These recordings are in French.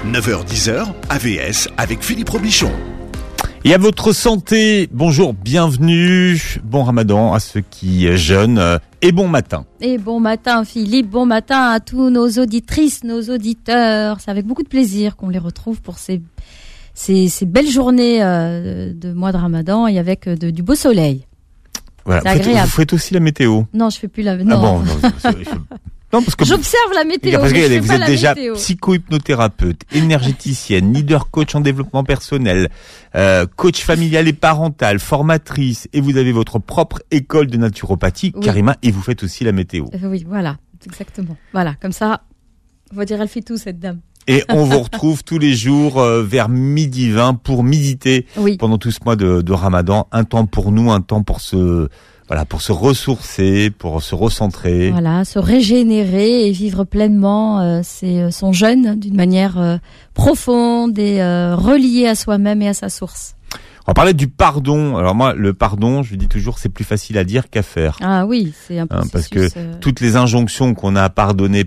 9h-10h, AVS avec Philippe Robichon. Et à votre santé, bonjour, bienvenue, bon ramadan à ceux qui jeûnent et bon matin. Et bon matin Philippe, bon matin à tous nos auditrices, nos auditeurs. C'est avec beaucoup de plaisir qu'on les retrouve pour ces belles journées de mois de ramadan et avec du beau soleil. Voilà. C'est agréable. Vous faites aussi la météo? Non, je fais plus la... Non. Ah bon, non, parce que j'observe la météo. Parce que vous êtes déjà météo. Psycho-hypnothérapeute, énergéticienne, leader coach en développement personnel, coach familial et parental, formatrice, et vous avez votre propre école de naturopathie, oui. Karima, et vous faites aussi la météo. Oui, voilà, exactement. Voilà, comme ça, on va dire elle fait tout cette dame. Et on vous retrouve tous les jours vers 12h20 pour méditer pendant tout ce mois de Ramadan. Un temps pour nous, un temps pour se ressourcer, pour se recentrer. Voilà, se régénérer et vivre pleinement son jeûne d'une manière profonde et reliée à soi-même et à sa source. On va parler du pardon. Alors moi, le pardon, je dis toujours, c'est plus facile à dire qu'à faire. Ah oui, c'est un processus. Parce que toutes les injonctions qu'on a à pardonner.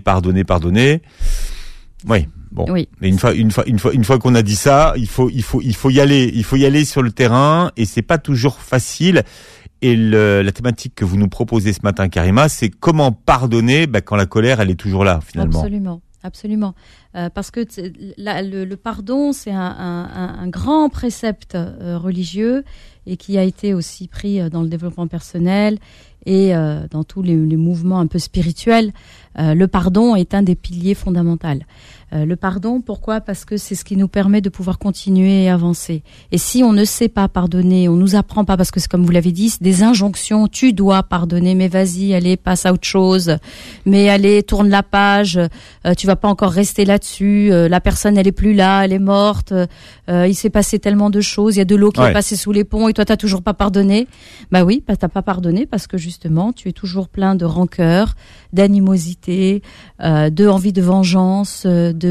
Oui. Bon, oui. Mais une fois qu'on a dit ça, il faut y aller sur le terrain et c'est pas toujours facile. Et la thématique que vous nous proposez ce matin, Karima, c'est comment pardonner quand la colère elle est toujours là finalement. Absolument. Parce que le pardon, c'est un grand précepte religieux et qui a été aussi pris dans le développement personnel et dans tous les mouvements un peu spirituels. Le pardon est un des piliers fondamentaux. Le pardon, pourquoi ? Parce que c'est ce qui nous permet de pouvoir continuer et avancer. Et si on ne sait pas pardonner, on nous apprend pas, parce que c'est comme vous l'avez dit, c'est des injonctions, tu dois pardonner, mais vas-y, allez, passe à autre chose, mais allez, tourne la page, tu vas pas encore rester là-dessus, la personne elle est plus là, elle est morte, il s'est passé tellement de choses, il y a de l'eau qui est passée sous les ponts et toi t'as toujours pas pardonné. Bah oui, t'as pas pardonné parce que justement, tu es toujours plein de rancœur, d'animosité, de envie de vengeance,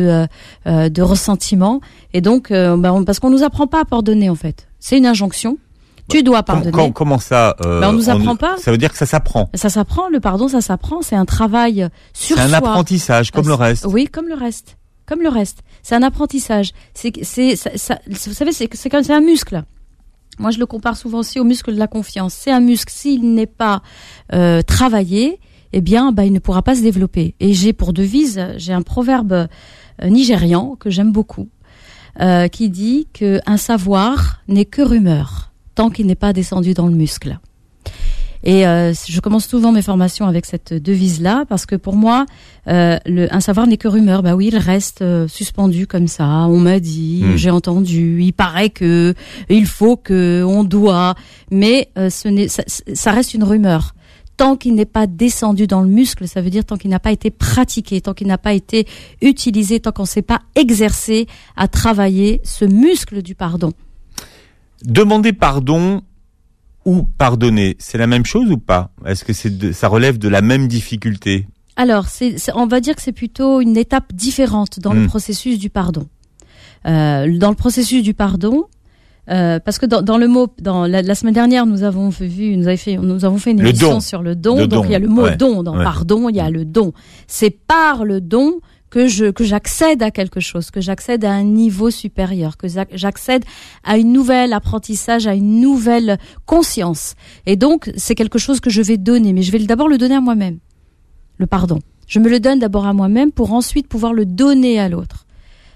de ressentiment, et donc parce qu'on nous apprend pas à pardonner en fait. C'est une injonction. Tu dois pardonner. Comment ça on nous apprend pas. Ça veut dire que ça s'apprend. Ça s'apprend. Le pardon, ça s'apprend. C'est un travail sur soi. C'est un apprentissage comme le reste. Oui, comme le reste. C'est un apprentissage. Ça, vous savez, c'est un muscle. Moi, je le compare souvent aussi au muscle de la confiance. C'est un muscle. S'il n'est pas travaillé, eh bien, il ne pourra pas se développer. Et j'ai pour devise, j'ai un proverbe nigérian que j'aime beaucoup, qui dit que un savoir n'est que rumeur tant qu'il n'est pas descendu dans le muscle. Et je commence souvent mes formations avec cette devise-là parce que pour moi, un savoir n'est que rumeur. Bah oui, il reste suspendu comme ça. On m'a dit, j'ai entendu, il paraît que, il faut que, on doit, mais ça reste une rumeur. Tant qu'il n'est pas descendu dans le muscle, ça veut dire tant qu'il n'a pas été pratiqué, tant qu'il n'a pas été utilisé, tant qu'on ne s'est pas exercé à travailler ce muscle du pardon. Demander pardon ou pardonner, c'est la même chose ou pas ? Est-ce que ça relève de la même difficulté ? Alors, on va dire que c'est plutôt une étape différente dans le processus du pardon. Dans le processus du pardon, parce que dans le mot, la semaine dernière, nous avons fait une émission sur le don. Donc il y a le mot don dans pardon, il y a le don. C'est par le don que j'accède à quelque chose, que j'accède à un niveau supérieur, que j'accède à un nouvel apprentissage, à une nouvelle conscience. Et donc c'est quelque chose que je vais donner, mais je vais d'abord le donner à moi-même. Le pardon. Je me le donne d'abord à moi-même pour ensuite pouvoir le donner à l'autre. D'accord ?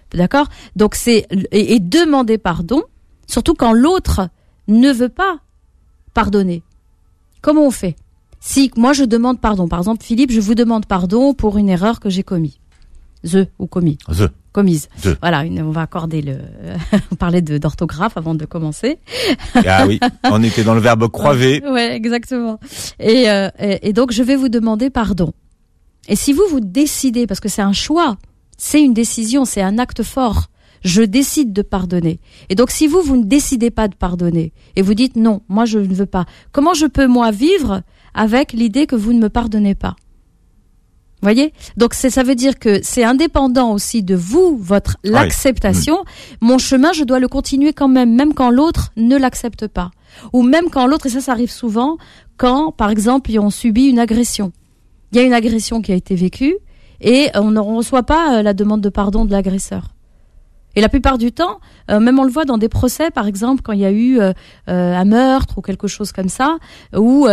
Donc et demander pardon. Surtout quand l'autre ne veut pas pardonner. Comment on fait ? Si moi je demande pardon, par exemple Philippe, je vous demande pardon pour une erreur que j'ai commise. Commise. Voilà, on va accorder on parlait d'orthographe avant de commencer. Ah oui, on était dans le verbe croiver. Ouais, exactement. Et donc je vais vous demander pardon. Et si vous décidez, parce que c'est un choix, c'est une décision, c'est un acte fort. Je décide de pardonner. Et donc, si vous ne décidez pas de pardonner, et vous dites non, moi je ne veux pas, comment je peux, moi, vivre avec l'idée que vous ne me pardonnez pas ? Voyez ? Donc, ça veut dire que c'est indépendant aussi de vous, l'acceptation. Mon chemin, je dois le continuer quand même quand l'autre ne l'accepte pas. Ou même quand l'autre, et ça arrive souvent, quand, par exemple, on subit une agression. Il y a une agression qui a été vécue, et on ne reçoit pas la demande de pardon de l'agresseur. Et la plupart du temps, même on le voit dans des procès, par exemple, quand il y a eu un meurtre ou quelque chose comme ça, où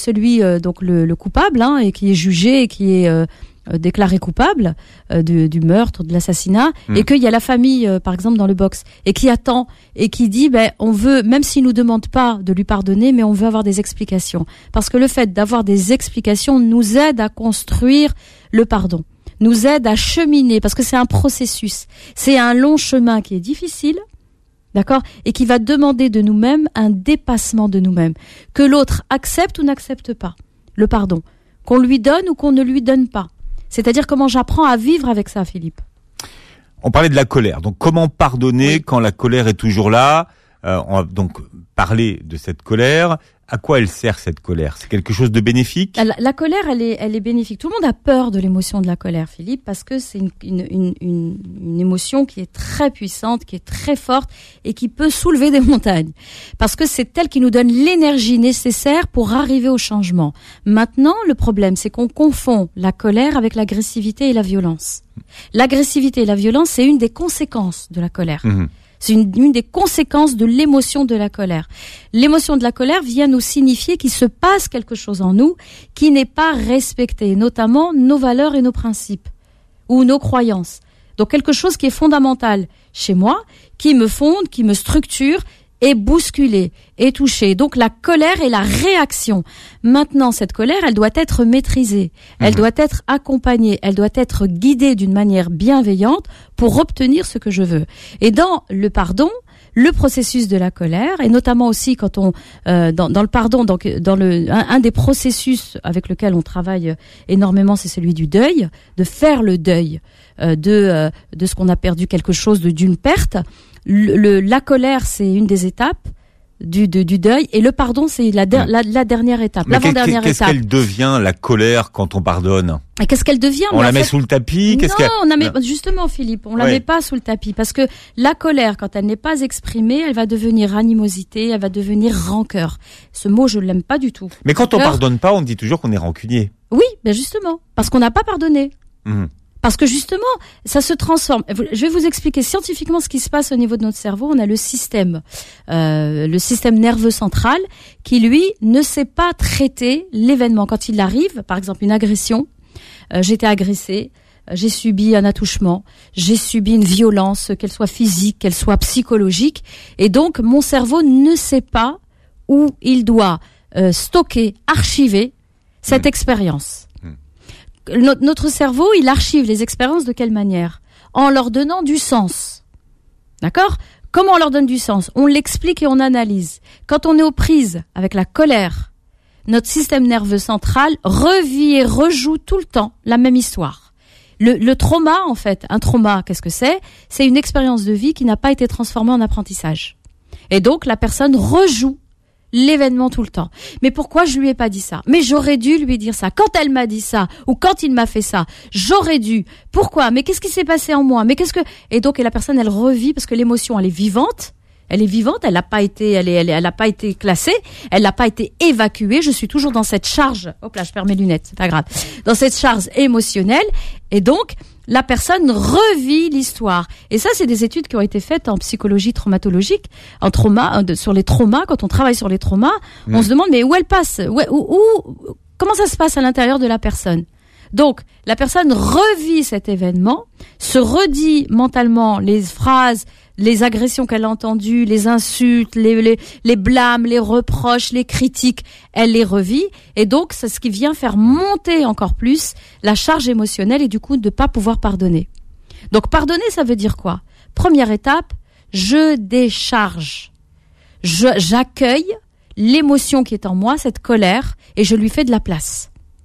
le coupable, et qui est jugé et qui est déclaré coupable du meurtre, de l'assassinat, et qu'il y a la famille, par exemple, dans le box, et qui attend et qui dit, on veut, même s'il nous demande pas de lui pardonner, mais on veut avoir des explications, parce que le fait d'avoir des explications nous aide à construire le pardon, nous aide à cheminer, parce que c'est un processus, c'est un long chemin qui est difficile, d'accord, et qui va demander de nous-mêmes un dépassement de nous-mêmes, que l'autre accepte ou n'accepte pas le pardon, qu'on lui donne ou qu'on ne lui donne pas. C'est-à-dire comment j'apprends à vivre avec ça, Philippe. On parlait de la colère, donc comment pardonner quand la colère est toujours là? On va donc parler de cette colère. À quoi elle sert, cette colère? C'est quelque chose de bénéfique? La colère, elle est bénéfique. Tout le monde a peur de l'émotion de la colère, Philippe, parce que c'est une émotion qui est très puissante, qui est très forte et qui peut soulever des montagnes. Parce que c'est elle qui nous donne l'énergie nécessaire pour arriver au changement. Maintenant, le problème, c'est qu'on confond la colère avec l'agressivité et la violence. L'agressivité et la violence, c'est une des conséquences de la colère. C'est une des conséquences de l'émotion de la colère. L'émotion de la colère vient nous signifier qu'il se passe quelque chose en nous qui n'est pas respecté, notamment nos valeurs et nos principes ou nos croyances. Donc quelque chose qui est fondamental chez moi, qui me fonde, qui me structure, est bousculé, est touché. Donc la colère est la réaction. Maintenant, cette colère, elle doit être maîtrisée, elle doit être accompagnée, elle doit être guidée d'une manière bienveillante pour obtenir ce que je veux. Et dans le pardon, le processus de la colère, et notamment aussi quand on dans le pardon, donc un des processus avec lequel on travaille énormément, c'est celui du deuil, de faire le deuil de ce qu'on a perdu, quelque chose d'une perte. La colère, c'est une des étapes du deuil, et le pardon, c'est la dernière étape, l'avant-dernière étape. Qu'est-ce qu'elle devient, la colère, quand on pardonne? Et qu'est-ce qu'elle devient? On la met sous le tapis? Justement, Philippe, on la met pas sous le tapis, parce que la colère, quand elle n'est pas exprimée, elle va devenir animosité, elle va devenir rancœur. Ce mot, je l'aime pas du tout. Mais quand on pardonne pas, on dit toujours qu'on est rancunier. Oui, justement, parce qu'on n'a pas pardonné. Parce que justement, ça se transforme. Je vais vous expliquer scientifiquement ce qui se passe au niveau de notre cerveau. On a le système nerveux central qui, lui, ne sait pas traiter l'événement. Quand il arrive, par exemple, une agression, j'ai été agressée, j'ai subi un attouchement, j'ai subi une violence, qu'elle soit physique, qu'elle soit psychologique. Et donc, mon cerveau ne sait pas où il doit stocker, archiver cette expérience. Notre cerveau, il archive les expériences de quelle manière? En leur donnant du sens. D'accord? Comment on leur donne du sens? On l'explique et on analyse. Quand on est aux prises avec la colère, notre système nerveux central revit et rejoue tout le temps la même histoire. Le trauma, en fait, un trauma, qu'est-ce que c'est? C'est une expérience de vie qui n'a pas été transformée en apprentissage. Et donc, la personne rejoue l'événement tout le temps. Mais pourquoi je lui ai pas dit ça? Mais j'aurais dû lui dire ça. Quand elle m'a dit ça, ou quand il m'a fait ça, j'aurais dû. Pourquoi? Mais qu'est-ce qui s'est passé en moi? Mais qu'est-ce que... Et donc, la personne, elle revit parce que l'émotion, elle est vivante. Elle est vivante, elle n'a pas été, elle a pas été classée, elle n'a pas été évacuée. Je suis toujours dans cette charge. Hop là, je perds mes lunettes, c'est pas grave. Dans cette charge émotionnelle. Et donc, la personne revit l'histoire. Et ça, c'est des études qui ont été faites en psychologie traumatologique, en trauma, sur les traumas. Quand on travaille sur les traumas, on se demande, mais où elle passe? Comment ça se passe à l'intérieur de la personne? Donc, la personne revit cet événement, se redit mentalement les phrases, les agressions qu'elle a entendues, les insultes, les blâmes, les reproches, les critiques, elle les revit. Et donc, c'est ce qui vient faire monter encore plus la charge émotionnelle et du coup, de ne pas pouvoir pardonner. Donc, pardonner, ça veut dire quoi? Première étape, je décharge. J'accueille l'émotion qui est en moi, cette colère, et je lui fais de la place.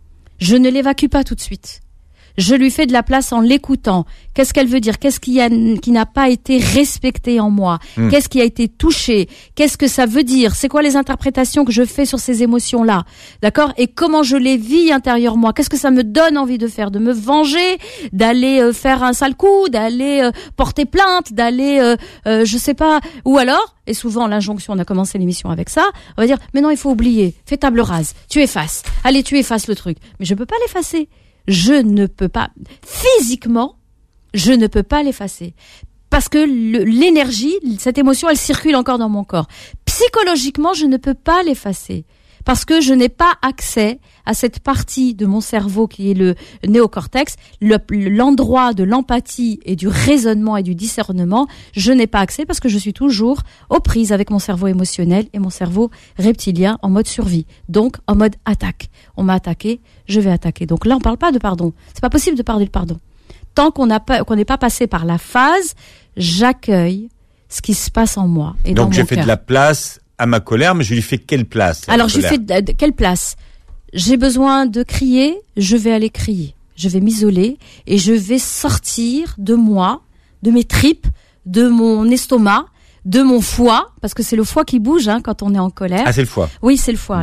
Je ne l'évacue pas tout de suite. Je lui fais de la place en l'écoutant. Qu'est-ce qu'elle veut dire? Qu'est-ce qui n'a pas été respecté en moi? Qu'est-ce qui a été touché? Qu'est-ce que ça veut dire? C'est quoi les interprétations que je fais sur ces émotions-là? D'accord? Et comment je les vis intérieurement moi? Qu'est-ce que ça me donne envie de faire? De me venger? D'aller faire un sale coup? D'aller porter plainte? D'aller, je sais pas. Ou alors, et souvent l'injonction, on a commencé l'émission avec ça, on va dire, mais non, il faut oublier. Fais table rase. Tu effaces. Allez, tu effaces le truc. Mais je peux pas l'effacer. Je ne peux pas, physiquement, je ne peux pas l'effacer. parce que l'énergie, cette émotion, elle circule encore dans mon corps. Psychologiquement, je ne peux pas l'effacer parce que je n'ai pas accès à cette partie de mon cerveau qui est le néocortex, l'endroit de l'empathie et du raisonnement et du discernement. Je n'ai pas accès parce que je suis toujours aux prises avec mon cerveau émotionnel et mon cerveau reptilien en mode survie. Donc, en mode attaque. On m'a attaqué, je vais attaquer. Donc là, on parle pas de pardon. C'est pas possible de parler de pardon. Tant qu'on n'est pas passé par la phase, j'accueille ce qui se passe en moi et dans mon cœur. Donc j'ai fait de la place à ma colère, mais je lui fais quelle place? Alors je lui fais quelle place? J'ai besoin de crier, je vais aller crier. Je vais m'isoler et je vais sortir de moi, de mes tripes, de mon estomac, de mon foie, parce que c'est le foie qui bouge quand on est en colère. Ah, c'est le foie. Oui, c'est le foie.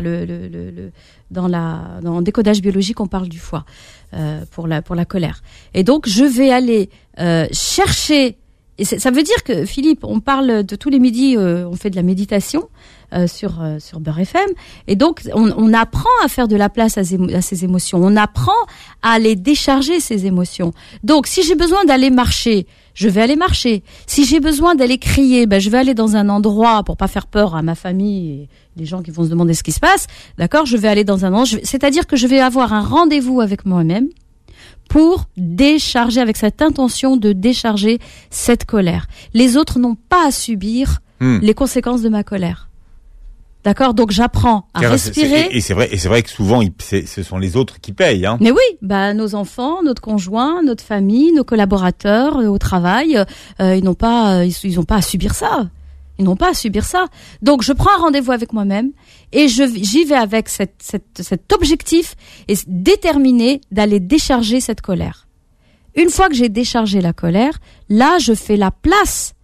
Dans le décodage biologique, on parle du foie pour la colère. Et donc, je vais aller chercher. Et ça veut dire que, Philippe, on parle de tous les midis, on fait de la méditation sur Beurre FM. Et donc, on apprend à faire de la place à ces émotions. On apprend à les décharger, ces émotions. Donc, si j'ai besoin d'aller marcher, je vais aller marcher. Si j'ai besoin d'aller crier, je vais aller dans un endroit pour pas faire peur à ma famille et les gens qui vont se demander ce qui se passe. D'accord? Je vais aller dans un endroit. C'est-à-dire que je vais avoir un rendez-vous avec moi-même pour décharger, avec cette intention de décharger cette colère. Les autres n'ont pas à subir les conséquences de ma colère. D'accord? Donc j'apprends à respirer. Et c'est vrai que souvent ce sont les autres qui payent. Mais oui, nos enfants, notre conjoint, notre famille, nos collaborateurs au travail, ils n'ont pas à subir ça. Ils n'ont pas à subir ça. Donc je prends un rendez-vous avec moi-même et j'y vais avec cet objectif et déterminé d'aller décharger cette colère. Une fois que j'ai déchargé la colère, là je fais la place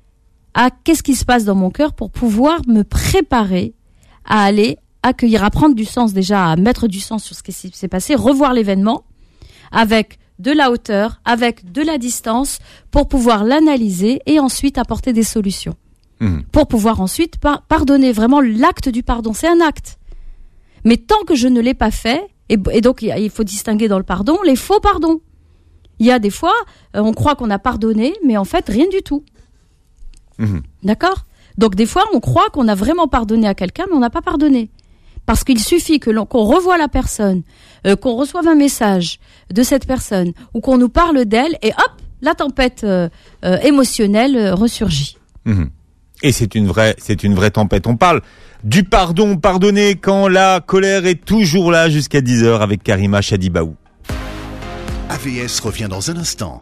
à qu'est-ce qui se passe dans mon cœur pour pouvoir me préparer à aller accueillir, à prendre du sens déjà, à mettre du sens sur ce qui s'est passé, revoir l'événement avec de la hauteur, avec de la distance pour pouvoir l'analyser et ensuite apporter des solutions. Pour pouvoir ensuite pardonner. Vraiment, l'acte du pardon, c'est un acte. Mais tant que je ne l'ai pas fait, et donc il faut distinguer dans le pardon les faux pardons. Il y a des fois, on croit qu'on a pardonné, mais en fait, rien du tout. D'accord? Donc des fois, on croit qu'on a vraiment pardonné à quelqu'un, mais on n'a pas pardonné. Parce qu'il suffit qu'on revoie la personne, qu'on reçoive un message de cette personne, ou qu'on nous parle d'elle, et hop, la tempête émotionnelle ressurgit. Et c'est une vraie tempête. On parle du pardon, pardonner quand la colère est toujours là jusqu'à 10h avec Karima Chadibaou. AVS revient dans un instant.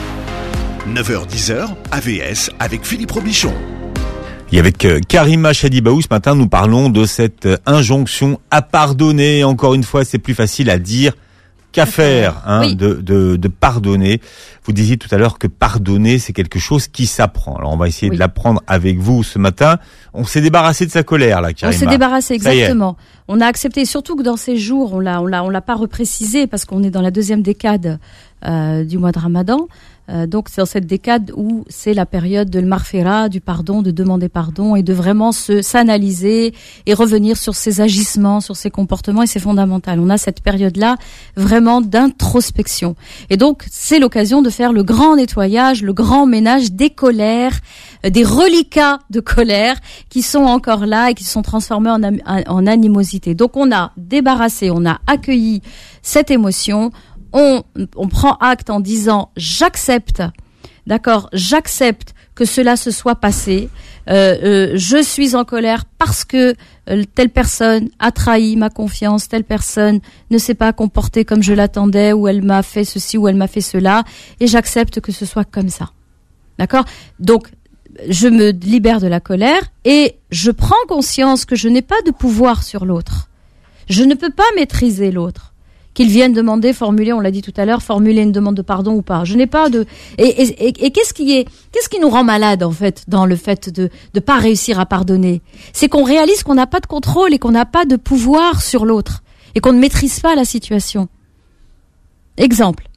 9h-10h, AVS avec Philippe Robichon. Et avec Karima Chadibaou, ce matin, nous parlons de cette injonction à pardonner. Encore une fois, c'est plus facile à dire qu'à faire, oui. de pardonner. Vous disiez tout à l'heure que pardonner, c'est quelque chose qui s'apprend. Alors, on va essayer de l'apprendre avec vous ce matin. On s'est débarrassé de sa colère, là, Karima. On s'est débarrassé, exactement. On a accepté, surtout que dans ces jours, on l'a pas reprécisé parce qu'on est dans la deuxième décade du mois de Ramadan. Donc c'est dans cette décade où c'est la période de l'marfira, du pardon, de demander pardon et de vraiment s'analyser et revenir sur ses agissements, sur ses comportements, et c'est fondamental. On a cette période-là vraiment d'introspection. Et donc c'est l'occasion de faire le grand nettoyage, le grand ménage des colères, des reliquats de colère qui sont encore là et qui sont transformés en animosité. Donc on a débarrassé, on a accueilli cette émotion. On prend acte en disant j'accepte, d'accord, j'accepte que cela se soit passé. Je suis en colère parce que telle personne a trahi ma confiance, telle personne ne s'est pas comportée comme je l'attendais, ou elle m'a fait ceci ou elle m'a fait cela, et j'accepte que ce soit comme ça, d'accord. Donc je me libère de la colère et je prends conscience que je n'ai pas de pouvoir sur l'autre. Je ne peux pas maîtriser l'autre. Qu'ils viennent formuler, on l'a dit tout à l'heure, formuler une demande de pardon ou pas. Je n'ai pas de... Et qu'est-ce qui nous rend malade, en fait, dans le fait de pas réussir à pardonner? C'est qu'on réalise qu'on n'a pas de contrôle et qu'on n'a pas de pouvoir sur l'autre. Et qu'on ne maîtrise pas la situation. Exemple.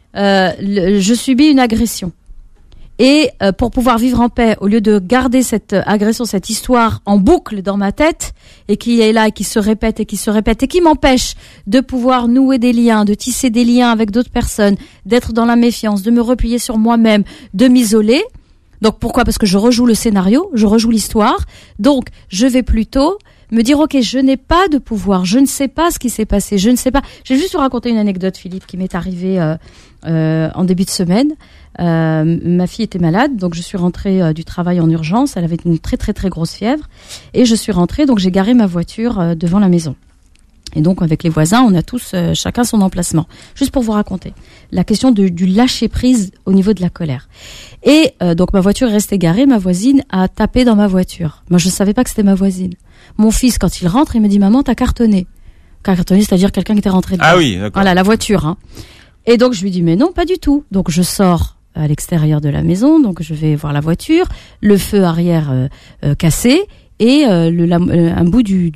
Je subis une agression. Et pour pouvoir vivre en paix, au lieu de garder cette agression, cette histoire en boucle dans ma tête, et qui est là et qui se répète et qui m'empêche de pouvoir nouer des liens, de tisser des liens avec d'autres personnes, d'être dans la méfiance, de me replier sur moi-même, de m'isoler. Donc pourquoi ? Parce que je rejoue le scénario, je rejoue l'histoire. Donc je vais plutôt me dire ok, je n'ai pas de pouvoir, je ne sais pas ce qui s'est passé, je ne sais pas. Je vais juste vous raconter une anecdote, Philippe, qui m'est arrivée en début de semaine. Ma fille était malade, donc je suis rentrée du travail en urgence. Elle avait une très très très grosse fièvre et je suis rentrée, donc j'ai garé ma voiture devant la maison. Et donc avec les voisins, on a tous chacun son emplacement. Juste pour vous raconter la question du lâcher prise au niveau de la colère. Et donc ma voiture est restée garée, ma voisine a tapé dans ma voiture. Moi je savais pas que c'était ma voisine. Mon fils, quand il rentre, il me dit maman, t'as cartonné. Cartonné, c'est-à-dire quelqu'un qui était rentré dedans. Ah oui, d'accord. Voilà, la voiture. Hein. Et donc je lui dis mais non, pas du tout. Donc je sors à l'extérieur de la maison, donc je vais voir la voiture, le feu arrière cassé. Et un bout du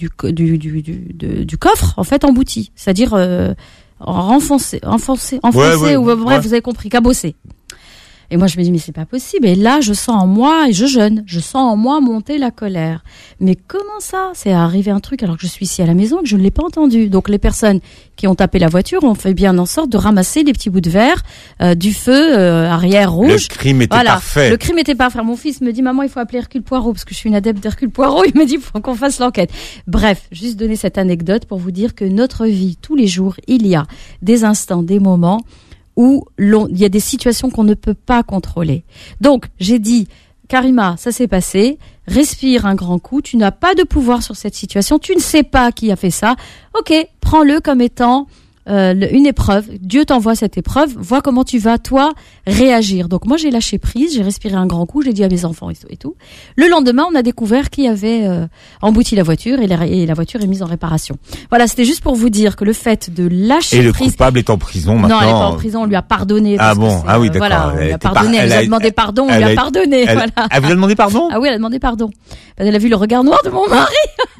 coffre en fait embouti, c'est-à-dire enfoncé ouais, ou bref, ouais. Vous avez compris, cabossé. Et moi je me dis mais c'est pas possible. Et là je sens en moi, et je jeûne, je sens en moi monter la colère. Mais comment ça ? C'est arrivé un truc alors que je suis ici à la maison et que je ne l'ai pas entendu. Donc les personnes qui ont tapé la voiture ont fait bien en sorte de ramasser les petits bouts de verre du feu arrière rouge. Le crime était parfait. Le crime était parfait. Mon fils me dit maman il faut appeler Hercule Poirot parce que je suis une adepte d'Hercule Poirot. Il me dit il faut qu'on fasse l'enquête. Bref, juste donner cette anecdote pour vous dire que notre vie tous les jours il y a des instants, des moments où il y a des situations qu'on ne peut pas contrôler. Donc, j'ai dit, Karima, ça s'est passé, respire un grand coup, tu n'as pas de pouvoir sur cette situation, tu ne sais pas qui a fait ça, ok, prends-le comme étant une épreuve, Dieu t'envoie cette épreuve, vois comment tu vas, toi, réagir. Donc moi, j'ai lâché prise, j'ai respiré un grand coup, j'ai dit à mes enfants et tout. Le lendemain, on a découvert qui avait embouti la voiture et la voiture est mise en réparation. Voilà, c'était juste pour vous dire que le fait de lâcher prise... Et le coupable est en prison maintenant. Non, elle n'est pas en prison, on lui a pardonné. Ah bon, ah oui, d'accord. Voilà, on lui a pardonné, elle a demandé pardon, on lui a pardonné. Voilà. Elle vous a demandé pardon ? Ah oui, elle a demandé pardon. Elle a vu le regard noir de mon mari.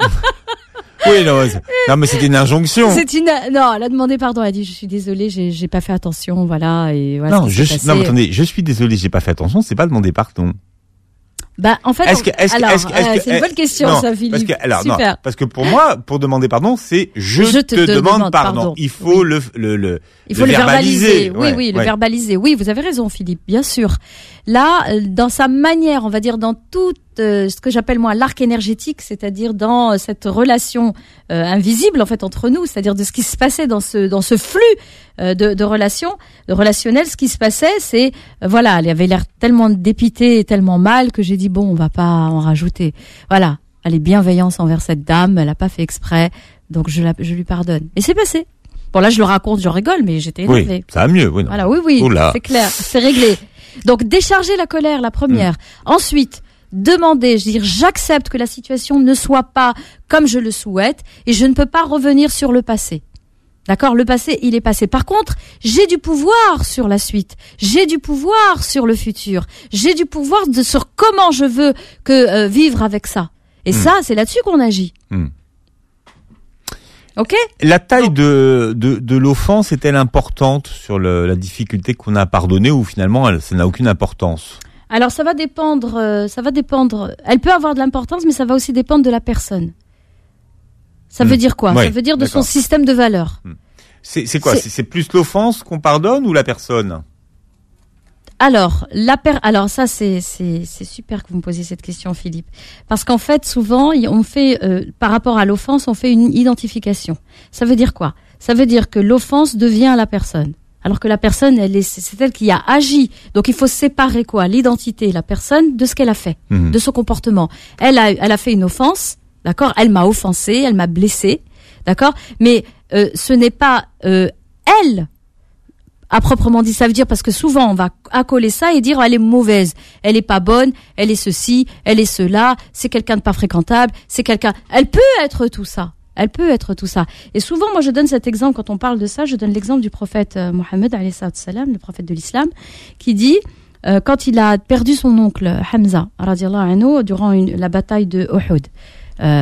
Oui, non, mais c'était une injonction. Non, elle a demandé pardon. Elle a dit je suis désolée, j'ai pas fait attention, voilà et voilà. Non, mais attendez, je suis désolé, j'ai pas fait attention. C'est pas demander pardon. Bah, en fait, c'est une bonne question, ça, Philippe. Super. Parce que pour moi, pour demander pardon, c'est je te demande pardon. Il faut le verbaliser. Oui, le verbaliser. Oui, vous avez raison, Philippe, bien sûr. Là, dans sa manière, on va dire, dans tout ce que j'appelle moi l'arc énergétique, c'est-à-dire dans cette relation invisible en fait entre nous, c'est-à-dire de ce qui se passait dans ce flux de relations, relationnel, ce qui se passait, c'est voilà, elle avait l'air tellement dépitée et tellement mal que j'ai dit bon, on va pas en rajouter. Voilà, elle est bienveillante envers cette dame, elle a pas fait exprès, donc je lui pardonne. Et c'est passé. Bon là, je le raconte, je rigole, mais j'étais énervée. Oui, ça va mieux. Oui, non. Voilà, oui, c'est clair, c'est réglé. Donc décharger la colère, la première. Ensuite, demander, je veux dire, j'accepte que la situation ne soit pas comme je le souhaite et je ne peux pas revenir sur le passé. D'accord ? Le passé, il est passé. Par contre, j'ai du pouvoir sur la suite. J'ai du pouvoir sur le futur. J'ai du pouvoir sur comment je veux vivre avec ça. Et ça, c'est là-dessus qu'on agit. Ok ? La taille de l'offense est-elle importante sur la difficulté qu'on a à pardonner ou finalement ça n'a aucune importance ? Alors ça va dépendre. Elle peut avoir de l'importance, mais ça va aussi dépendre de la personne. Ça veut dire quoi ? Ça veut dire de son système de valeurs. C'est quoi ? C'est plus l'offense qu'on pardonne ou la personne ? Alors ça c'est super que vous me posiez cette question, Philippe, parce qu'en fait souvent on fait par rapport à l'offense on fait une identification. Ça veut dire quoi ? Ça veut dire que l'offense devient la personne. Alors que la personne, c'est elle qui a agi. Donc il faut séparer quoi ? L'identité, la personne, de ce qu'elle a fait, de son comportement. Elle a fait une offense, d'accord ? Elle m'a offensé, elle m'a blessé, d'accord ? Mais ce n'est pas elle à proprement dit. Ça veut dire parce que souvent on va accoler ça et dire elle est mauvaise, elle est pas bonne, elle est ceci, elle est cela, c'est quelqu'un de pas fréquentable, c'est quelqu'un. Elle peut être tout ça. Elle peut être tout ça. Et souvent, moi, je donne cet exemple, quand on parle de ça, je donne l'exemple du prophète Mohammed, alayhi salam, le prophète de l'islam, qui dit, quand il a perdu son oncle Hamza, radiallahu anhu, durant la bataille de Uhud,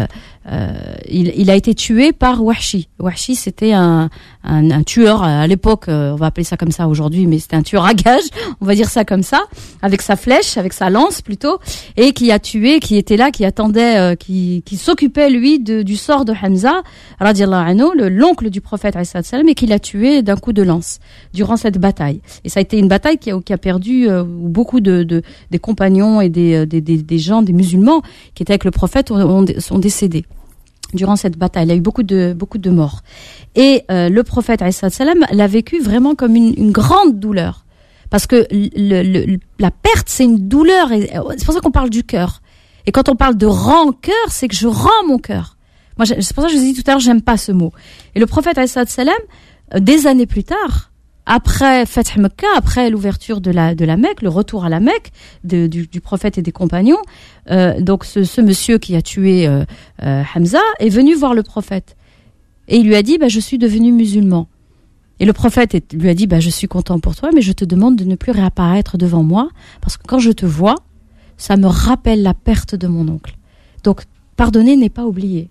il a été tué par Wahshi. Wahshi, c'était un tueur à l'époque, on va appeler ça comme ça aujourd'hui, mais c'était un tueur à gages, on va dire ça comme ça, avec sa flèche, avec sa lance plutôt, et qui a tué, qui était là, qui attendait, qui s'occupait lui du sort de Hamza, radiallahu anhu, l'oncle du prophète alayhi salam, et qui l'a tué d'un coup de lance durant cette bataille. Et ça a été une bataille qui a perdu beaucoup des compagnons et des gens, des musulmans qui étaient avec le prophète sont décédés durant cette bataille. Il y a eu beaucoup de morts. Et le prophète alayhi salam l'a vécu vraiment comme une grande douleur. Parce que la perte, c'est une douleur. Et c'est pour ça qu'on parle du cœur. Et quand on parle de rancœur, c'est que je rends mon cœur. Moi, c'est pour ça que je vous ai dit tout à l'heure, j'aime pas ce mot. Et le prophète alayhi salam, des années plus tard, après Fath Mecca, après l'ouverture de la Mecque, le retour à la Mecque du prophète et des compagnons, donc ce monsieur qui a tué Hamza est venu voir le prophète. Et il lui a dit, je suis devenu musulman. Et le prophète lui a dit, je suis content pour toi, mais je te demande de ne plus réapparaître devant moi, parce que quand je te vois, ça me rappelle la perte de mon oncle. Donc, pardonner n'est pas oublier.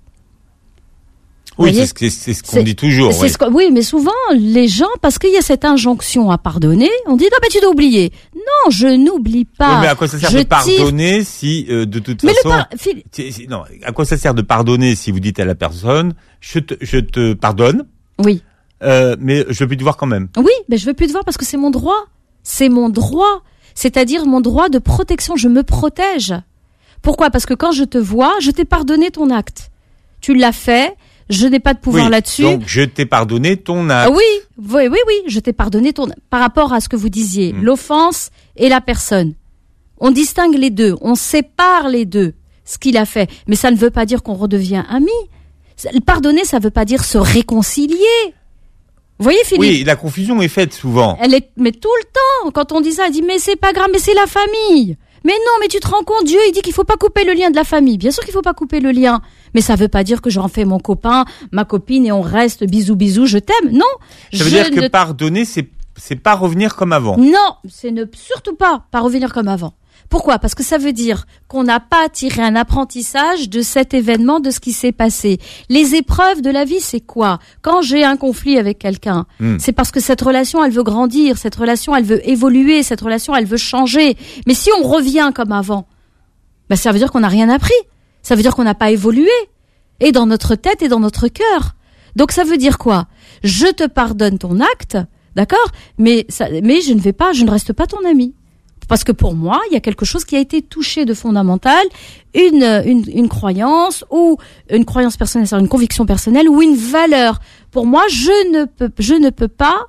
Oui, c'est ce qu'on dit toujours. Oui, mais souvent, les gens, parce qu'il y a cette injonction à pardonner, on dit, non, mais tu dois oublier. Non, je n'oublie pas. Oui, mais à quoi ça sert de pardonner si, de toute façon... Non, à quoi ça sert de pardonner si vous dites à la personne, je te pardonne. Oui. Mais je veux plus te voir quand même. Oui, mais je veux plus te voir parce que c'est mon droit. C'est mon droit. C'est-à-dire mon droit de protection. Je me protège. Pourquoi? Parce que quand je te vois, je t'ai pardonné ton acte. Tu l'as fait. Je n'ai pas de pouvoir là-dessus. Donc, je t'ai pardonné ton acte. Oui, je t'ai pardonné par rapport à ce que vous disiez, l'offense et la personne. On distingue les deux, on sépare les deux, ce qu'il a fait. Mais ça ne veut pas dire qu'on redevient amis. Pardonner, ça ne veut pas dire se réconcilier. Vous voyez, Philippe? Oui, la confusion est faite souvent. Mais tout le temps, quand on dit ça, on dit, mais c'est pas grave, mais c'est la famille. Mais non, mais tu te rends compte, Dieu, il dit qu'il faut pas couper le lien de la famille. Bien sûr qu'il faut pas couper le lien. Mais ça veut pas dire que j'en fais mon copain, ma copine et on reste bisous, je t'aime. Non. Ça veut dire que pardonner, c'est pas revenir comme avant. Non, c'est surtout pas revenir comme avant. Pourquoi? Parce que ça veut dire qu'on n'a pas tiré un apprentissage de cet événement, de ce qui s'est passé. Les épreuves de la vie, c'est quoi? Quand j'ai un conflit avec quelqu'un, c'est parce que cette relation, elle veut grandir, cette relation, elle veut évoluer, cette relation, elle veut changer. Mais si on revient comme avant, ça veut dire qu'on n'a rien appris. Ça veut dire qu'on n'a pas évolué. Et dans notre tête et dans notre cœur. Donc ça veut dire quoi? Je te pardonne ton acte, d'accord? Mais je ne reste pas ton ami. Parce que pour moi, il y a quelque chose qui a été touché de fondamental, une croyance ou une croyance personnelle, c'est-à-dire une conviction personnelle ou une valeur. Pour moi, je ne peux pas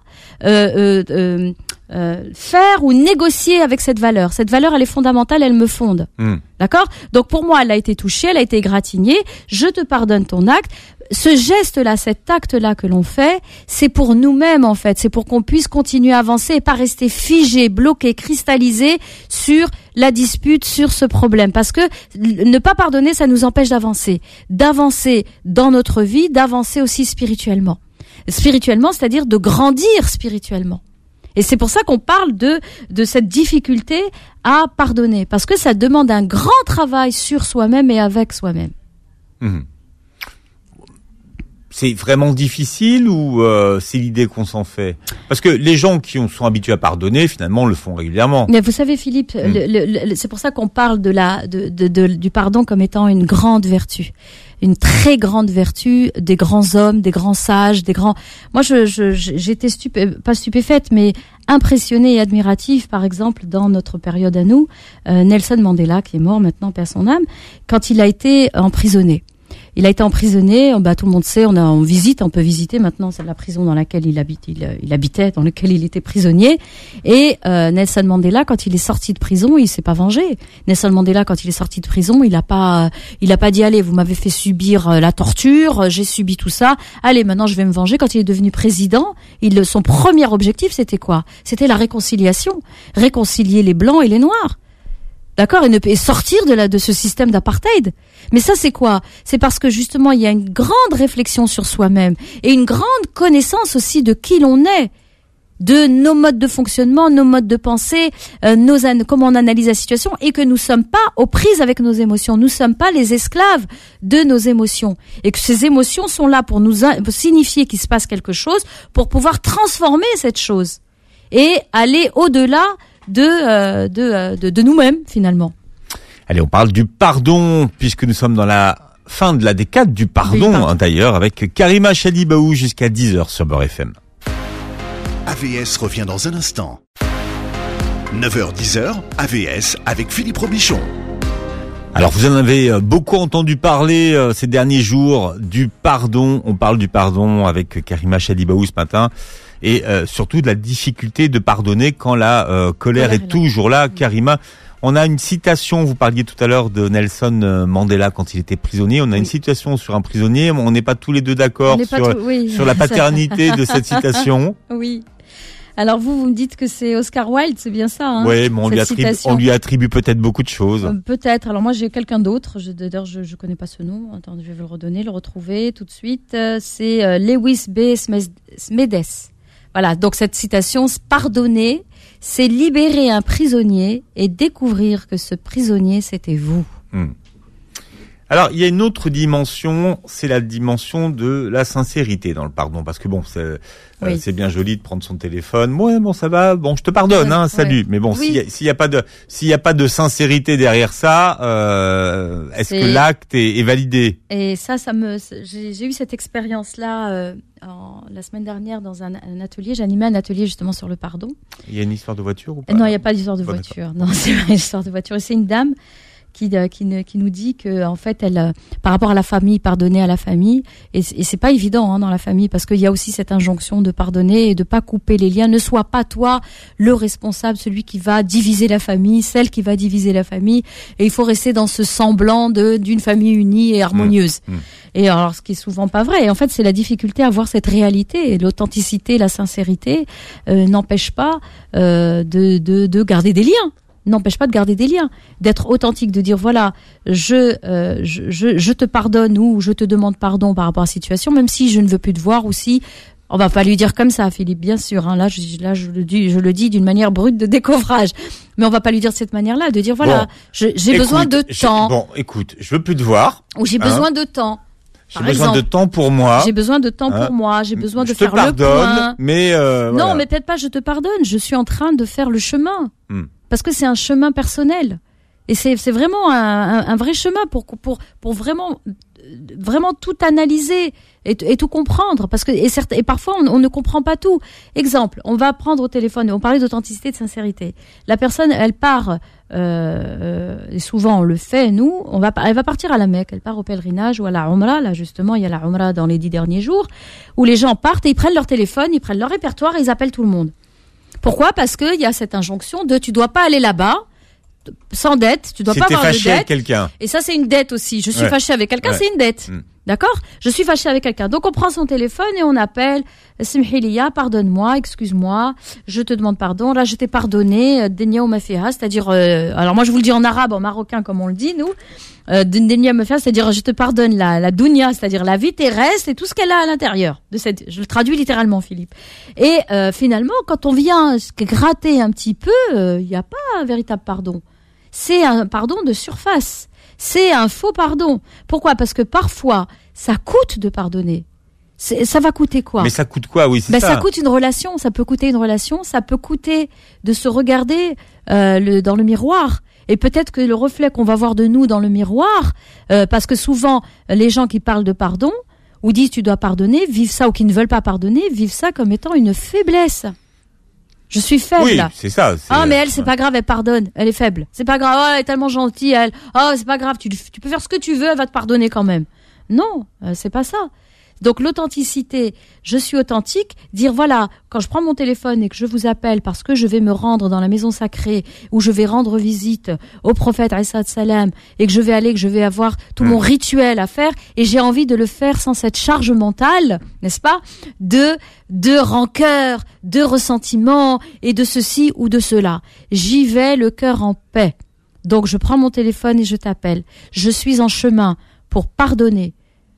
faire ou négocier avec cette valeur. Cette valeur, elle est fondamentale, elle me fonde. D'accord? Donc pour moi, elle a été touchée, elle a été égratignée. Je te pardonne ton acte. Ce geste-là, cet acte-là que l'on fait, c'est pour nous-mêmes en fait. C'est pour qu'on puisse continuer à avancer et pas rester figé, bloqué, cristallisé sur la dispute, sur ce problème. Parce que ne pas pardonner, ça nous empêche d'avancer. D'avancer dans notre vie, d'avancer aussi spirituellement. Spirituellement, c'est-à-dire de grandir spirituellement. Et c'est pour ça qu'on parle de cette difficulté à pardonner. Parce que ça demande un grand travail sur soi-même et avec soi-même. C'est vraiment difficile ou c'est l'idée qu'on s'en fait? Parce que les gens qui sont habitués à pardonner, finalement, le font régulièrement. Mais vous savez, Philippe, c'est pour ça qu'on parle du pardon comme étant une grande vertu. Une très grande vertu des grands hommes, des grands sages, des grands... Moi, j'étais pas stupéfaite, mais impressionnée et admirative, par exemple, dans notre période à nous, Nelson Mandela, qui est mort maintenant, paix à son âme, quand il a été emprisonné. Il a été emprisonné, tout le monde sait, on peut visiter maintenant, c'est la prison dans laquelle il habitait, dans laquelle il était prisonnier. Et Nelson Mandela, quand il est sorti de prison, il s'est pas vengé. Nelson Mandela, quand il est sorti de prison, il a pas dit allez, vous m'avez fait subir la torture, j'ai subi tout ça. Allez, maintenant je vais me venger. Quand il est devenu président, son premier objectif, c'était quoi? C'était la réconciliation, réconcilier les blancs et les noirs. D'accord, et sortir de ce système d'apartheid. Mais ça, c'est quoi? C'est parce que justement, il y a une grande réflexion sur soi-même et une grande connaissance aussi de qui l'on est. de nos modes de fonctionnement, nos modes de pensée, comment on analyse la situation, et que nous sommes pas aux prises avec nos émotions. Nous sommes pas les esclaves de nos émotions, et que ces émotions sont là pour pour signifier qu'il se passe quelque chose, pour pouvoir transformer cette chose et aller au-delà de nous-mêmes finalement. Allez, on parle du pardon puisque nous sommes dans la fin de la décade du pardon, d'ailleurs, avec Karima Chalibaou jusqu'à 10h sur Beurre FM. AVS revient dans un instant. 9h-10h, AVS avec Philippe Robichon. Alors vous en avez beaucoup entendu parler ces derniers jours du pardon. On parle du pardon avec Karima Chalibaou ce matin et surtout de la difficulté de pardonner quand la colère est toujours là. Karima, on a une citation, vous parliez tout à l'heure de Nelson Mandela quand il était prisonnier. On a une citation sur un prisonnier, on n'est pas tous les deux d'accord sur la paternité de cette citation. Oui. Alors vous me dites que c'est Oscar Wilde, c'est bien ça, hein? Oui, mais on lui attribue peut-être beaucoup de choses. Peut-être. Alors moi j'ai quelqu'un d'autre. D'ailleurs je connais pas ce nom. Attends, je vais vous le retrouver tout de suite. C'est Lewis B. Smedes. Voilà. Donc cette citation, pardonner, c'est libérer un prisonnier et découvrir que ce prisonnier c'était vous. Alors, il y a une autre dimension, c'est la dimension de la sincérité dans le pardon, parce que bon, c'est bien joli de prendre son téléphone. Ouais, bon, ça va, bon, je te pardonne, salut. Mais bon, s'il y a pas de sincérité derrière ça, est-ce que l'acte est validé? Et j'ai eu cette expérience-là la semaine dernière dans un atelier. J'animais un atelier justement sur le pardon. Il y a une histoire de voiture ou pas? Non, il n'y a pas d'histoire de voiture. Non, c'est pas une histoire de voiture. Et c'est une dame qui nous dit que en fait elle par rapport à la famille, pardonner à la famille, et c'est pas évident dans la famille, parce qu'il y a aussi cette injonction de pardonner et de pas couper les liens. Ne sois pas toi le responsable, celui qui va diviser la famille, celle qui va diviser la famille, et il faut rester dans ce semblant d'une famille unie et harmonieuse. Et alors ce qui est souvent pas vrai, et en fait c'est la difficulté à voir cette réalité, et l'authenticité, la sincérité n'empêche pas de garder des liens. N'empêche pas de garder des liens, d'être authentique, de dire voilà, je te pardonne ou je te demande pardon par rapport à la situation, même si je ne veux plus te voir, ou si on va pas lui dire comme ça, Philippe, bien sûr. Là, je le dis d'une manière brute de décoffrage, mais on va pas lui dire de cette manière-là, de dire voilà, j'ai besoin de temps. Bon, écoute, je veux plus te voir. Ou j'ai besoin de temps. J'ai besoin de temps pour moi. J'ai besoin de temps pour moi. J'ai besoin de faire le point. Mais non, voilà. mais peut-être pas. Je te pardonne. Je suis en train de faire le chemin. Parce que c'est un chemin personnel, et c'est vraiment un vrai chemin pour vraiment tout analyser et tout comprendre, parce que et parfois on ne comprend pas tout. Exemple, on va prendre au téléphone, on parlait d'authenticité, de sincérité. La personne, elle part et souvent on le fait nous, elle va partir à la Mecque, elle part au pèlerinage ou à la Umrah. Là justement, il y a la Umrah dans les 10 derniers jours où les gens partent et ils prennent leur téléphone, ils prennent leur répertoire et ils appellent tout le monde. Pourquoi ? Parce qu'il y a cette injonction de tu dois pas aller là-bas sans dette, tu dois pas avoir de dette. Avec quelqu'un. Et ça c'est une dette aussi. Je suis fâché avec quelqu'un, c'est une dette. D'accord ? Je suis fâché avec quelqu'un. Donc on prend son téléphone et on appelle Simhiliya, pardonne-moi, excuse-moi, je te demande pardon. Là, je t'ai pardonné, Denia ou Mafiha, c'est-à-dire alors moi je vous le dis en arabe, en marocain comme on le dit nous. Denia Mafiha, c'est-à-dire je te pardonne la dunya, c'est-à-dire la vie terrestre et tout ce qu'elle a à l'intérieur de cette, je le traduis littéralement, Philippe. Et finalement, quand on vient gratter un petit peu, il n'y a pas un véritable pardon. C'est un pardon de surface. C'est un faux pardon. Pourquoi ? Parce que parfois, ça coûte de pardonner. Ça va coûter quoi ? Mais ça coûte quoi ? Oui, c'est ça. Ça coûte une relation. Ça peut coûter une relation. Ça peut coûter de se regarder dans le miroir. Et peut-être que le reflet qu'on va voir de nous dans le miroir, parce que souvent, les gens qui parlent de pardon, ou disent tu dois pardonner, vivent ça, ou qui ne veulent pas pardonner, vivent ça comme étant une faiblesse. Je suis faible. Oui, c'est ça. Mais elle, c'est pas grave, elle pardonne. Elle est faible. C'est pas grave. Oh, elle est tellement gentille, elle. Oh, c'est pas grave. Tu peux faire ce que tu veux, elle va te pardonner quand même. Non, c'est pas ça. Donc l'authenticité, je suis authentique, dire voilà, quand je prends mon téléphone et que je vous appelle parce que je vais me rendre dans la maison sacrée, où je vais rendre visite au prophète alayhi salam, et que je vais avoir tout mon rituel à faire, et j'ai envie de le faire sans cette charge mentale, n'est-ce pas, de rancœur, de ressentiment et de ceci ou de cela. J'y vais le cœur en paix. Donc je prends mon téléphone et je t'appelle. Je suis en chemin pour pardonner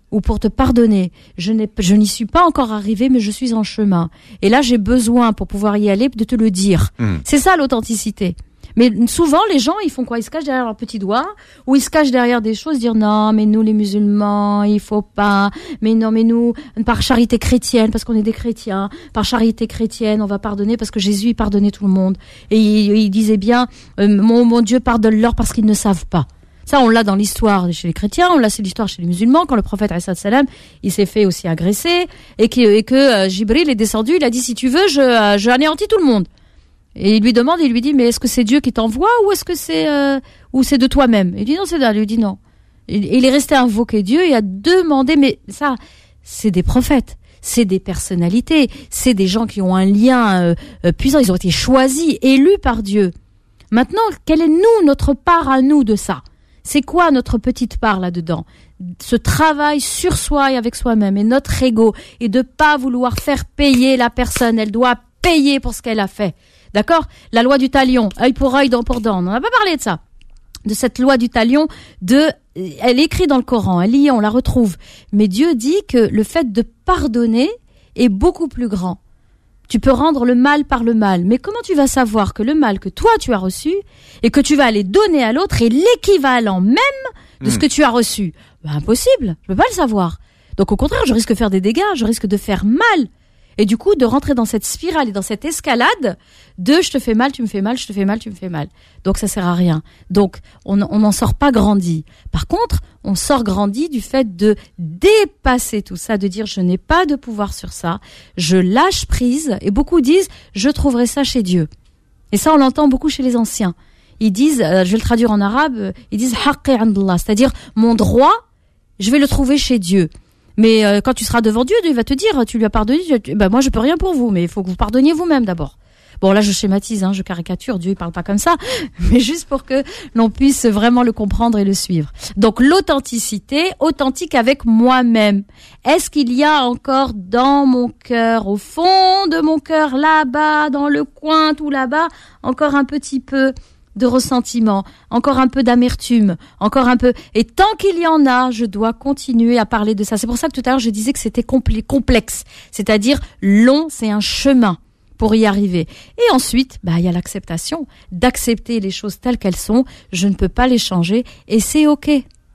ou pour te pardonner. Je n'y suis pas encore arrivé, mais je suis en chemin. Et là, j'ai besoin, pour pouvoir y aller, de te le dire. C'est ça l'authenticité. Mais souvent, les gens, ils font quoi? Ils se cachent derrière leur petit doigt, ou ils se cachent derrière des choses, dire non, mais nous, les musulmans, il faut pas. Mais non, mais nous, par charité chrétienne, parce qu'on est des chrétiens, par charité chrétienne, on va pardonner parce que Jésus, il pardonnait tout le monde. Et il disait bien, mon Dieu, pardonne-leur parce qu'ils ne savent pas. Ça, on l'a dans l'histoire chez les chrétiens, on l'a c'est l'histoire chez les musulmans, quand le prophète alayhi salam, il s'est fait aussi agresser, et que Jibril est descendu, il a dit, si tu veux, je anéantis tout le monde. Et il lui demande, il lui dit, mais est-ce que c'est Dieu qui t'envoie ou est-ce que c'est de toi-même? Il dit non, c'est d'Allah. Il lui dit non. Il est resté à invoquer Dieu et à demander, mais ça, c'est des prophètes, c'est des personnalités, c'est des gens qui ont un lien puissant, ils ont été choisis, élus par Dieu. Maintenant, quelle est notre part à nous de ça? C'est quoi notre petite part là-dedans? Ce travail sur soi et avec soi-même et notre ego et de pas vouloir faire payer la personne, elle doit payer pour ce qu'elle a fait. D'accord? La loi du talion, œil pour œil, dent pour dent. On n'a pas parlé de ça. De cette loi du talion, elle est écrite dans le Coran, elle y est, on la retrouve. Mais Dieu dit que le fait de pardonner est beaucoup plus grand. Tu peux rendre le mal par le mal. Mais comment tu vas savoir que le mal que toi tu as reçu et que tu vas aller donner à l'autre est l'équivalent même de ce que tu as reçu? Impossible. Je peux pas le savoir. Donc au contraire, je risque de faire des dégâts, je risque de faire mal. Et du coup, de rentrer dans cette spirale et dans cette escalade de je te fais mal, tu me fais mal, je te fais mal, tu me fais mal. Donc ça sert à rien. Donc on n'en sort pas grandi. Par contre, on sort grandi du fait de dépasser tout ça, de dire je n'ai pas de pouvoir sur ça, je lâche prise. Et beaucoup disent je trouverai ça chez Dieu. Et ça, on l'entend beaucoup chez les anciens. Ils disent, je vais le traduire en arabe, ils disent haqqi andallah, c'est-à-dire mon droit, je vais le trouver chez Dieu. Mais quand tu seras devant Dieu, Dieu va te dire, tu lui as pardonné, moi je peux rien pour vous, mais il faut que vous pardonniez vous-même d'abord. Bon là je schématise, je caricature, Dieu il parle pas comme ça, mais juste pour que l'on puisse vraiment le comprendre et le suivre. Donc l'authenticité, authentique avec moi-même. Est-ce qu'il y a encore dans mon cœur, au fond de mon cœur, là-bas, dans le coin, tout là-bas, encore un petit peu de ressentiment, encore un peu d'amertume, encore un peu. Et tant qu'il y en a, je dois continuer à parler de ça. C'est pour ça que tout à l'heure, je disais que c'était complexe. C'est-à-dire long, c'est un chemin pour y arriver. Et ensuite, il y a l'acceptation, d'accepter les choses telles qu'elles sont. Je ne peux pas les changer et c'est OK.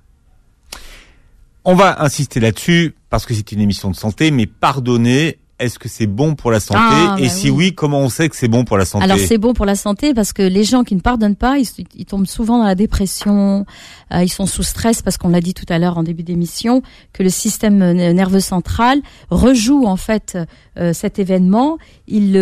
On va insister là-dessus parce que c'est une émission de santé, mais pardonner, est-ce que c'est bon pour la santé? Et si oui, comment on sait que c'est bon pour la santé? Alors c'est bon pour la santé parce que les gens qui ne pardonnent pas, ils tombent souvent dans la dépression, ils sont sous stress parce qu'on l'a dit tout à l'heure en début d'émission, que le système nerveux central rejoue en fait cet événement, il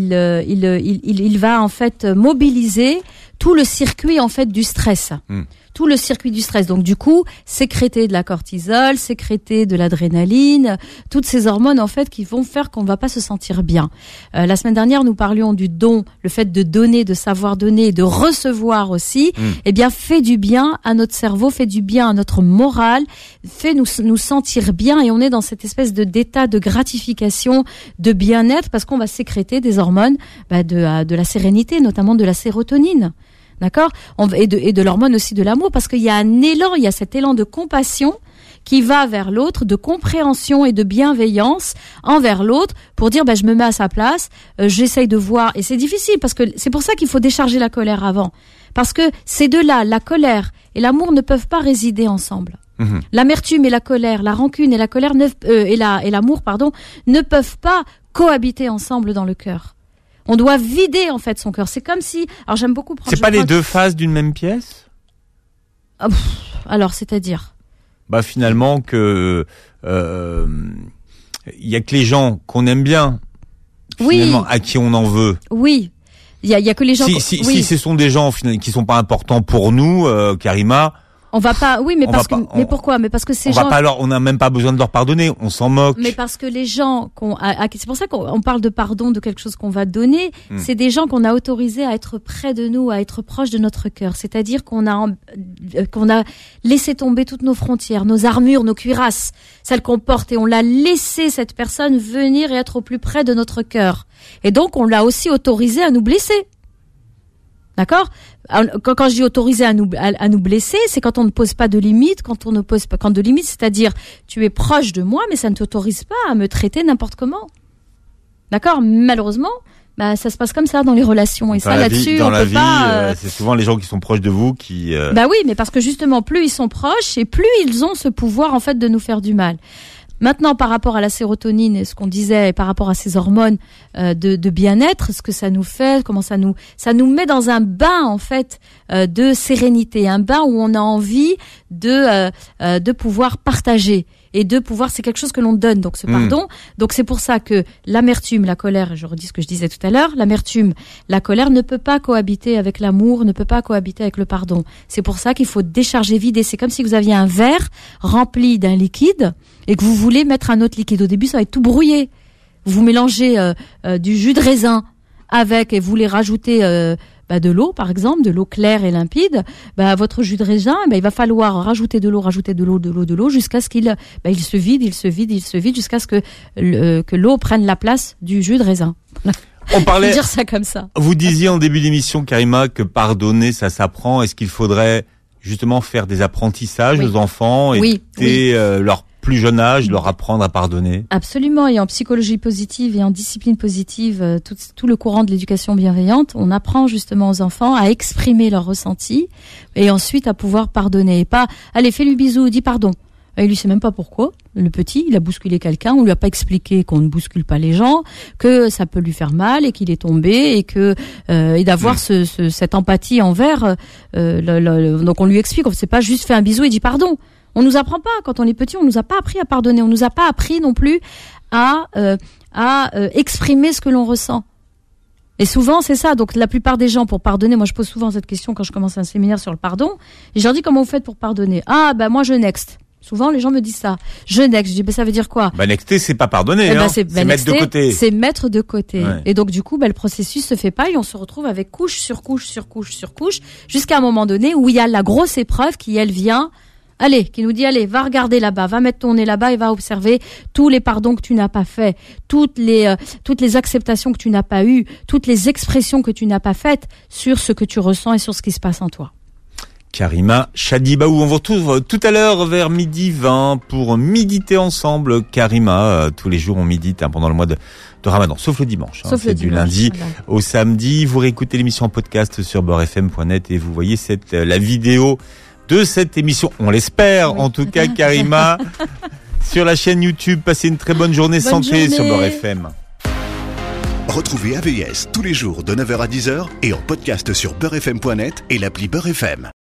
va en fait mobiliser tout le circuit en fait du stress. Tout le circuit du stress. Donc du coup, sécréter de la cortisol, sécréter de l'adrénaline, toutes ces hormones en fait qui vont faire qu'on va pas se sentir bien. La semaine dernière, nous parlions du don, le fait de donner, de savoir donner, de recevoir aussi. Eh bien, fait du bien à notre cerveau, fait du bien à notre morale, fait nous sentir bien et on est dans cette espèce d'état de gratification, de bien-être parce qu'on va sécréter des hormones de la sérénité, notamment de la sérotonine. D'accord? Et de l'hormone aussi de l'amour, parce qu'il y a un élan, il y a cet élan de compassion qui va vers l'autre, de compréhension et de bienveillance envers l'autre, pour dire je me mets à sa place, j'essaye de voir, et c'est difficile parce que c'est pour ça qu'il faut décharger la colère avant, parce que ces deux-là, la colère et l'amour ne peuvent pas résider ensemble. L'amertume et la colère, la rancune et la colère et l'amour, ne peuvent pas cohabiter ensemble dans le cœur. On doit vider en fait son cœur. C'est comme si, alors j'aime beaucoup prendre. C'est pas les deux faces d'une même pièce? Alors, c'est-à-dire? Finalement que y a que les gens qu'on aime bien, finalement, à qui on en veut. Oui. Il y a que les gens. Si ce sont des gens qui sont pas importants pour nous, Karima. On va pas, mais pourquoi? Mais parce que ces gens. On n'a même pas besoin de leur pardonner, on s'en moque. Mais parce que les gens c'est pour ça qu'on parle de pardon, de quelque chose qu'on va donner, c'est des gens qu'on a autorisés à être près de nous, à être proches de notre cœur. C'est-à-dire qu'on a laissé tomber toutes nos frontières, nos armures, nos cuirasses, celles qu'on porte, et on l'a laissé cette personne venir et être au plus près de notre cœur. Et donc, on l'a aussi autorisé à nous blesser. D'accord? Quand je dis autoriser à nous blesser, c'est quand on ne pose pas de limites, quand de limites, c'est-à-dire tu es proche de moi, mais ça ne t'autorise pas à me traiter n'importe comment. D'accord? Malheureusement, ça se passe comme ça dans les relations, et ça là-dessus, on peut pas. C'est souvent les gens qui sont proches de vous qui. Oui, mais parce que justement, plus ils sont proches et plus ils ont ce pouvoir en fait de nous faire du mal. Maintenant, par rapport à la sérotonine et ce qu'on disait, et par rapport à ces hormones de bien-être, ce que ça nous fait, comment ça nous met dans un bain en fait de sérénité, un bain où on a envie de pouvoir partager et de pouvoir, c'est quelque chose que l'on donne, donc ce pardon. Donc c'est pour ça que l'amertume, la colère, je redis ce que je disais tout à l'heure, l'amertume, la colère ne peut pas cohabiter avec l'amour, ne peut pas cohabiter avec le pardon. C'est pour ça qu'il faut décharger, vider. C'est comme si vous aviez un verre rempli d'un liquide et que vous voulez mettre un autre liquide. Au début, ça va être tout brouillé. Vous mélangez du jus de raisin avec et vous voulez rajouter de l'eau, par exemple, de l'eau claire et limpide. Votre jus de raisin, il va falloir rajouter de l'eau jusqu'à ce qu'il se vide jusqu'à ce que l'eau prenne la place du jus de raisin. On parlait. Je veux dire ça comme ça. Vous disiez en début d'émission, Karima, que pardonner, ça s'apprend. Est-ce qu'il faudrait justement faire des apprentissages aux enfants et leur plus jeune âge, leur apprendre à pardonner? Absolument. Et en psychologie positive et en discipline positive, tout le courant de l'éducation bienveillante, on apprend justement aux enfants à exprimer leurs ressentis et ensuite à pouvoir pardonner. Et pas, allez, fais-lui bisou, dis pardon. Et lui sait même pas pourquoi. Le petit, il a bousculé quelqu'un, on lui a pas expliqué qu'on ne bouscule pas les gens, que ça peut lui faire mal et qu'il est tombé et que et d'avoir cette empathie envers. Donc on lui explique, c'est pas juste fait un bisou et dit pardon. On nous apprend pas quand on est petit, on nous a pas appris à pardonner, on nous a pas appris non plus à exprimer ce que l'on ressent. Et souvent c'est ça. Donc la plupart des gens pour pardonner, moi je pose souvent cette question quand je commence un séminaire sur le pardon, et je leur dis comment vous faites pour pardonner. Moi je next. Souvent les gens me disent ça. Je next. Je dis ça veut dire quoi? Nexter c'est pas pardonner, c'est mettre de côté. C'est mettre de côté. Ouais. Et donc du coup le processus se fait pas et on se retrouve avec couche sur couche sur couche sur couche jusqu'à un moment donné où il y a la grosse épreuve qui elle vient. Qui nous dit, allez, va regarder là-bas, va mettre ton nez là-bas et va observer tous les pardons que tu n'as pas fait, toutes les acceptations que tu n'as pas eues, toutes les expressions que tu n'as pas faites sur ce que tu ressens et sur ce qui se passe en toi. Karima Chadibaou, on vous retrouve tout à l'heure vers 12h20 pour méditer ensemble. Karima, tous les jours on médite pendant le mois de Ramadan, sauf le dimanche. C'est du lundi au samedi. Vous réécoutez l'émission en podcast sur beurrefm.net et vous voyez la vidéo de cette émission, on l'espère, en tout cas, Karima, sur la chaîne YouTube. Passez une très bonne journée. Bonne santé journée sur Beurre FM. Retrouvez AVS tous les jours de 9h à 10h et en podcast sur beurrefm.net et l'appli Beurre FM.